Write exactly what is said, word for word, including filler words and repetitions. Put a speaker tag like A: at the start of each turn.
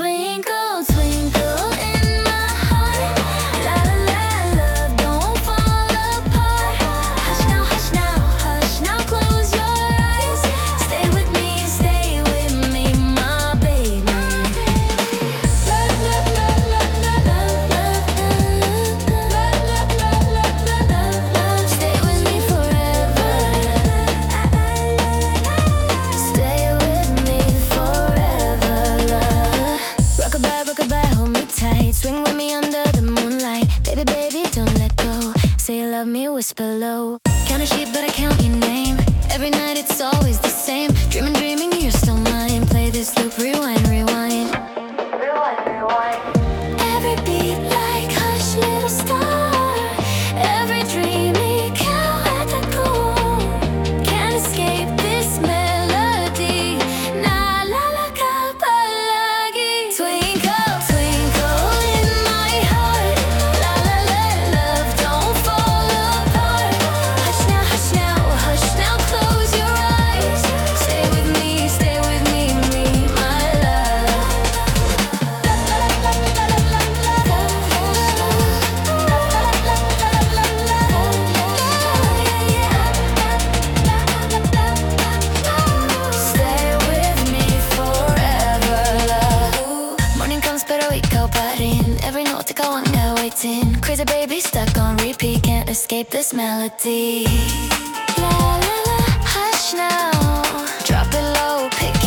A: Twinkle, twinkle in my heart. La la la, love don't fall apart. Hush now, hush now, hush now, close your eyes. Stay with me, stay with me, my baby. Love, love, love, love, love, love, love, love, love, love, love, love. Stay with me forever. Stay with me forever, love. Rockabye, rockabye, hold me tight. Swing with me under the moonlight. Baby, baby, don't let go. Say you love me, whisper low. Count a sheep, but I count your name. Every night it's always the same. Dreaming, dreaming, you're still mine. Play this loop, rewind, rewind. Rewind, rewind. Every beat like hush, little star. Every dream, it can't let that go. Can't escape this melody. Na la la kapalagi. Twinkle, twinkle in my heart. La la la, love don't fall apart. Hush now, hush now, hush now, close your eyes. Stay with me, stay with me, me, my love. Stay with me forever, love. Morning comes, pero ikaw pa rin. Every note ikaw ang awitin. Crazy baby, stuck on repeat. Can't escape this melody. La la la, hush now. Drop it low, pick